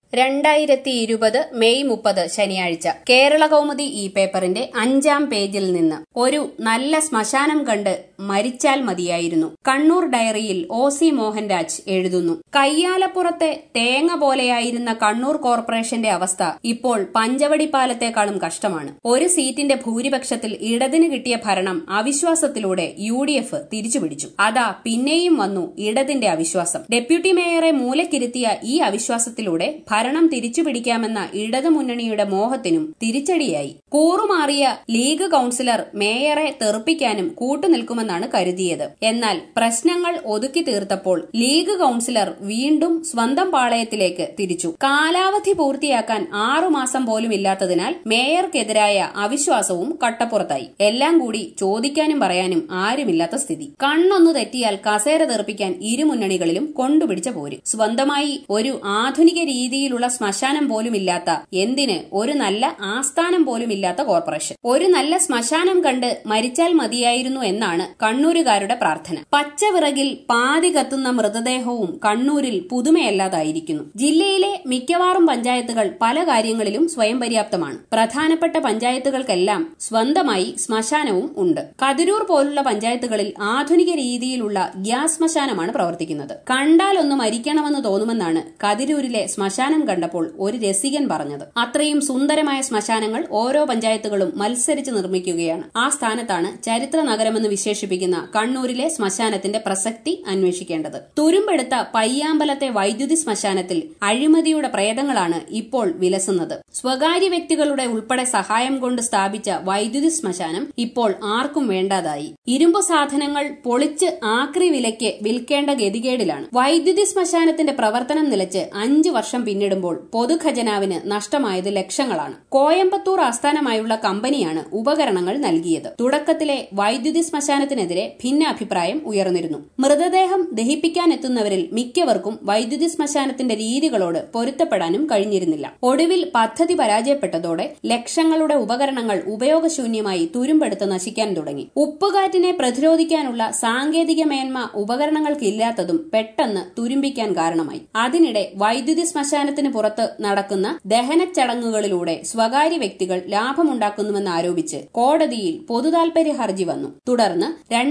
2020 May 30 ശനിയാഴ്ച കേരള കൗമുദി ഈ പേപ്പറിന്റെ 5-ാം പേജിൽ നിന്ന് ഒരു നല്ല ശ്മശാനം കണ്ട് മരിച്ചാൽ മതിയായിരുന്നു. കണ്ണൂർ ഡയറിയിൽ OC മോഹൻരാജ് എഴുതുന്നു. കയ്യാലപ്പുറത്തെ തേങ്ങ പോലെയായിരുന്ന കണ്ണൂർ കോർപ്പറേഷന്റെ അവസ്ഥ ഇപ്പോൾ പഞ്ചവടി പാലത്തെക്കാളും കഷ്ടമാണ്. ഒരു സീറ്റിന്റെ ഭൂരിപക്ഷത്തിൽ ഇടതിന് കിട്ടിയ ഭരണം അവിശ്വാസത്തിലൂടെ UDF തിരിച്ചുപിടിച്ചു. അതാ പിന്നെയും വന്നു ഇടതിന്റെ അവിശ്വാസം. ഡെപ്യൂട്ടി മേയറെ മൂലക്കിരുത്തിയ ഈ അവിശ്വാസത്തിലൂടെ ഭരണം തിരിച്ചുപിടിക്കാമെന്ന ഇടതുമുന്നണിയുടെ മോഹത്തിനും തിരിച്ചടിയായി. കൂറുമാറിയ ലീഗ് കൌൺസിലർ മേയറെ തെറുപ്പിക്കാനും കൂട്ടുനിൽക്കുമെന്നാണ് കരുതിയത്. എന്നാൽ പ്രശ്നങ്ങൾ ഒതുക്കി തീർത്തപ്പോൾ ലീഗ് കൌൺസിലർ വീണ്ടും സ്വന്തം പാളയത്തിലേക്ക് തിരിച്ചു. കാലാവധി പൂർത്തിയാക്കാൻ 6 മാസം പോലും ഇല്ലാത്തതിനാൽ മേയർക്കെതിരായ അവിശ്വാസവും കട്ടപ്പുറത്തായി. എല്ലാം കൂടി ചോദിക്കാനും പറയാനും ആരുമില്ലാത്ത സ്ഥിതി. കണ്ണൊന്നു തെറ്റിയാൽ കസേര തെറിപ്പിക്കാൻ ഇരുമുന്നണികളിലും കൊണ്ടുപിടിച്ച പോര്. സ്വന്തമായി ഒരു ആധുനിക രീതിയിലുള്ള ശ്മശാനം പോലുമില്ലാത്ത, എന്തിന് ഒരു നല്ല ആസ്ഥാനം പോലുമില്ലാത്ത കോർപ്പറേഷൻ. ഒരു നല്ല ശ്മശാനം കണ്ട് മരിച്ചാൽ മതിയായിരുന്നു എന്നാണ് കണ്ണൂരുകാരുടെ പ്രാർത്ഥന. പച്ചവിറകിൽ പാതി കത്തുന്ന മൃതദേഹവും കണ്ണൂരിൽ പുതുമയല്ലാതായിരിക്കുന്നു. ജില്ലയിലെ മിക്കവാറും പഞ്ചായത്തുകൾ പല കാര്യങ്ങളിലും സ്വയം പര്യാപ്തമാണ്. പ്രധാനപ്പെട്ട പഞ്ചായത്തുകൾക്കെല്ലാം സ്വന്തമായി ശ്മശാനവും ഉണ്ട്. കതിരൂർ പോലുള്ള പഞ്ചായത്തുകളിൽ ആധുനിക രീതിയിലുള്ള ഗ്യാസ് ശ്മശാനമാണ് പ്രവർത്തിക്കുന്നത്. കണ്ടാൽ ഒന്ന് മരിക്കണമെന്ന് തോന്നുമെന്നാണ് കതിരൂരിലെ ശ്മശാനം കണ്ടപ്പോൾ ഒരു രസികൻ പറഞ്ഞത്. അത്രയും സുന്ദരമായ ശ്മശാനങ്ങൾ ഓരോ പഞ്ചായത്തുകളും മത്സരിച്ച് നിർമ്മിക്കുകയാണ്. ആ സ്ഥാനത്താണ് ചരിത്ര നഗരമെന്ന് വിശേഷിപ്പിക്കുന്ന കണ്ണൂരിലെ ശ്മശാനത്തിന്റെ പ്രസക്തി അന്വേഷിക്കേണ്ടത്. തുരുമ്പെടുത്ത പയ്യാമ്പലത്തെ വൈദ്യുതി ശ്മശാനത്തിൽ അഴിമതിയുടെ പ്രേതങ്ങളാണ് ഇപ്പോൾ വിലസുന്നത്. സ്വകാര്യ വ്യക്തികളുടെ ഉൾപ്പെടെ സഹായം കൊണ്ട് സ്ഥാപിച്ച വൈദ്യുതി ശ്മശാനം ഇപ്പോൾ ആർക്കും വേണ്ടാതായി. ഇരുമ്പ് സാധനങ്ങൾ പൊളിച്ച് ആക്രി വിലയ്ക്ക് വിൽക്കേണ്ട ഗതികേടിലാണ്. വൈദ്യുതി ശ്മശാനത്തിന്റെ പ്രവർത്തനം നിലച്ച് 5 വർഷം പിന്നിടുമ്പോൾ പൊതുഖജനാവിന് നഷ്ടമായത് ലക്ഷങ്ങളാണ്. കോയമ്പത്തൂർ ആസ്ഥാനമായുള്ള കമ്പനിയാണ് ഉപകരണങ്ങൾ നൽകിയത്. തുടക്കത്തിലെ വൈദ്യുതി ശ്മശാനത്തിനെതിരെ ഭിന്നാഭിപ്രായം ഉയർന്നിരുന്നു. മൃതദേഹം ദഹിപ്പിക്കാനെത്തുന്നവരിൽ മിക്കവർക്കും വൈദ്യുതി ശ്മശാനത്തിന്റെ രീതികളോട് പൊരുത്തപ്പെടാനും കഴിഞ്ഞിരുന്നില്ല. ഒടുവിൽ പദ്ധതി പരാജയപ്പെട്ടതോടെ ലക്ഷങ്ങളുടെ ഉപകരണങ്ങൾ ഉപയോഗശൂന്യമായി തുരുമ്പെടുത്ത് നശിക്കാൻ തുടങ്ങി. ഉപ്പുകാറ്റിനെ പ്രതിരോധിക്കാനുള്ള സാങ്കേതിക മേന്മ ഉപകരണങ്ങൾക്കില്ലാത്തതും പെട്ടെന്ന് തുരുമ്പിക്കാൻ കാരണമായി. അതിനിടെ വൈദ്യുതി ശ്മശാനത്തിന് പുറത്ത് നടക്കുന്ന ദഹന ചടങ്ങുകളിലൂടെ സ്വകാര്യ വ്യക്തികൾ ലാഭമുണ്ടാക്കുന്നുവെന്ന് ആരോപിച്ച് കോടതിയിൽ പൊതുതാൽപര്യ ഹർജി വന്നു. തുടർന്ന്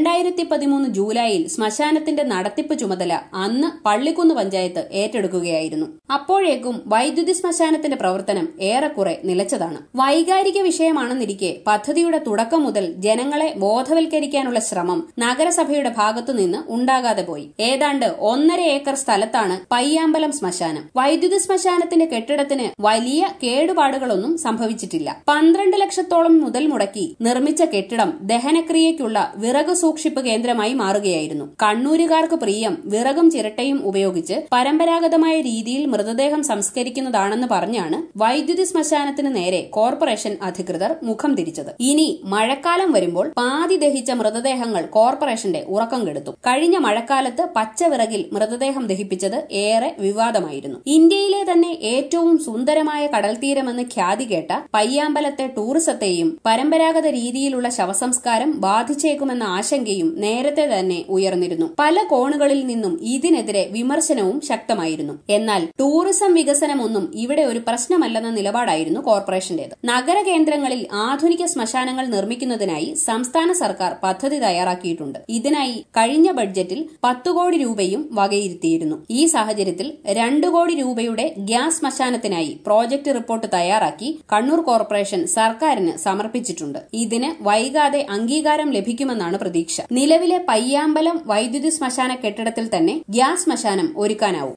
2013 ജൂലൈയിൽ ശ്മശാനത്തിന്റെ നടത്തിപ്പ് ചുമതല അന്ന് പള്ളിക്കുന്ന് പഞ്ചായത്ത് ഏറ്റെടുക്കുകയായിരുന്നു. അപ്പോഴേക്കും വൈദ്യുതി ശ്മശാനത്തിന്റെ പ്രവർത്തനം ഏറെക്കുറെ നിലച്ചതാണ്. വൈകാരിക വിഷയമാണെന്നിരിക്കെ പദ്ധതിയുടെ തുടക്കം മുതൽ ജനങ്ങളെ ബോധവൽക്കരിക്കാനുള്ള ശ്രമം നഗരസഭയുടെ ഭാഗത്തുനിന്ന് ഉണ്ടാകാതെ പോയി. ഏതാണ്ട് 1.5 ഏക്കർ സ്ഥലത്താണ് പയ്യാമ്പലം ശ്മശാനം. വൈദ്യുതി ശ്മശാനത്തിന്റെ കെട്ടിടത്തിന് വലിയ കേടുപാടുകളൊന്നും സംഭവിച്ചിട്ടില്ല. 12 ലക്ഷത്തോളം മുതൽ മുടക്കി നിർമ്മിച്ച കെട്ടിടം ദഹനക്രിയയ്ക്കുള്ള വിറക് സൂക്ഷിപ്പ് കേന്ദ്രമായി മാറുകയായിരുന്നു. കണ്ണൂരുകാർക്ക് പ്രിയം വിറകും ചിരട്ടയും ഉപയോഗിച്ച് പരമ്പരാഗതമായ രീതിയിൽ മൃതദേഹം സംസ്കരിക്കുന്നതാണെന്ന് പറഞ്ഞാണ് വൈദ്യുതി ശ്മശാനത്തിന് നേരെ കോർപ്പറേഷൻ അധികൃതർ മുഖം തിരിച്ചത്. ഇനി മഴക്കാലം വരുമ്പോൾ പാതി ദഹിച്ച മൃതദേഹങ്ങൾ കോർപ്പറേഷന്റെ ഉറക്കം കെടുത്തും. കഴിഞ്ഞ മഴക്കാലത്ത് പച്ചവിറകിൽ മൃതദേഹം ദഹിപ്പിച്ചത് ഏറെ വിവാദമായിരുന്നു. ഇന്ത്യയിലെ തന്നെ ഏറ്റവും സുന്ദരമായ കടൽത്തീരമെന്ന് ഖ്യാതി കേട്ട പയ്യാമ്പലത്തെ ടൂറിസത്തെയും പരമ്പരാഗത രീതിയിലുള്ള ശവസംസ്കാരം ബാധിച്ചേക്കുമെന്ന ആശങ്കയും നേരത്തെ തന്നെ ഉയർന്നിരുന്നു. പല കോണുകളിൽ നിന്നും ഇതിനെതിരെ വിമർശനവും ശക്തമായിരുന്നു. എന്നാൽ ടൂറിസം വികസനമൊന്നും ഇവിടെ ഒരു പ്രശ്നമല്ലെന്ന നിലപാടായിരുന്നു കോർപ്പറേഷന്റേത്. നഗരകേന്ദ്രങ്ങളിൽ ആധുനിക ശ്മശാനങ്ങൾ നിർമ്മിക്കുന്നതിനായി സംസ്ഥാന സർക്കാർ പദ്ധതി തയ്യാറാക്കിയിട്ടുണ്ട്. ഇതിനായി കഴിഞ്ഞ ബഡ്ജറ്റിൽ 10 കോടി രൂപയും വകയിരുത്തിയിരുന്നു. ഈ സാഹചര്യത്തിൽ 2 കോടി രൂപയുടെ ഗ്യാസ് ശ്മശാനത്തിനായി പ്രോജക്ട് റിപ്പോർട്ട് തയ്യാറാക്കി കണ്ണൂർ കോർപ്പറേഷൻ സർക്കാരിന് സമർപ്പിച്ചിട്ടുണ്ട്. ഇതിന് വൈകാതെ അംഗീകാരം ലഭിക്കുമെന്നാണ് പ്രതീക്ഷ. നിലവിലെ പയ്യാമ്പലം വൈദ്യുതി ശ്മശാന കെട്ടിടത്തിൽ തന്നെ ഗ്യാസ് ശ്മശാനം ഒരുക്കാനാവും.